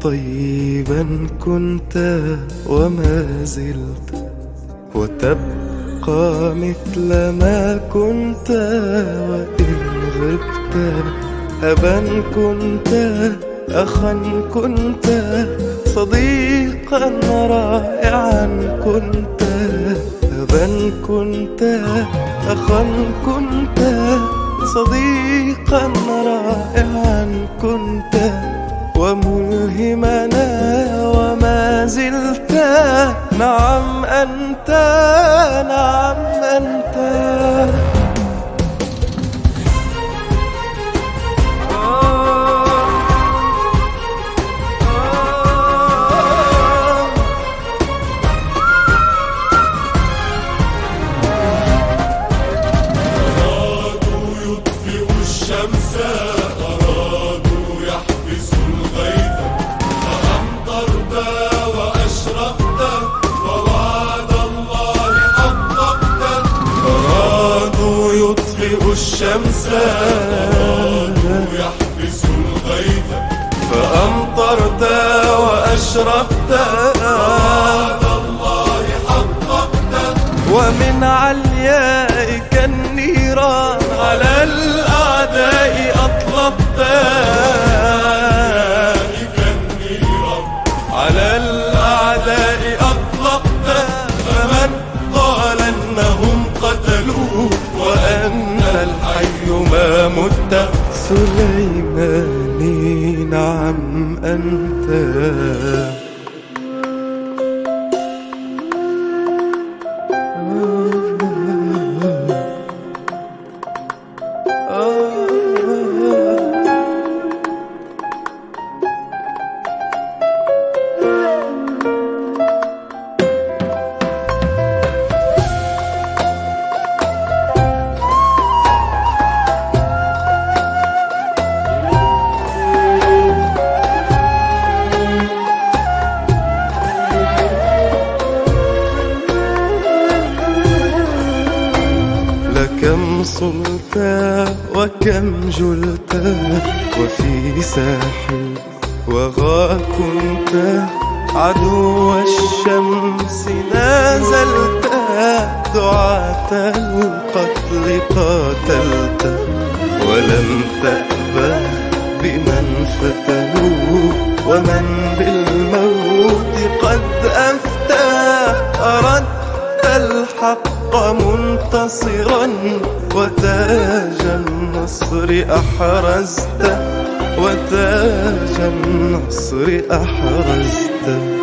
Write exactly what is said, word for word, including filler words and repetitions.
طيبا كنت وما زلت، وتبقى مثل ما كنت وإن غبت. أبا كنت، أخا كنت، صديقا رائعا كنت. أبا كنت، أخا كنت، صديقا رائعا كنت، وملهمنا وما زلت. نعم أنت، نعم أنت. الشمس يحبس الغيث، فأمطرت وأشرقت، وعد الله حققت. ومن عليائك النيران على الأعداء أطلقت، على الأعداء أطلقت. فمن قال أنهم قتلوا وأن الحي ما مت؟ سليماني نعم أنت. كم صلت وكم جلت وفي ساحل وغى كنت، عدو الشمس نازلت، دعاة القتل قاتلت، ولم تأبه بمن فتنوا ومن بالموت قد أفتى. أردت الحق منتصرا وتاج النصر أحرزت، وتاج النصر أحرزت.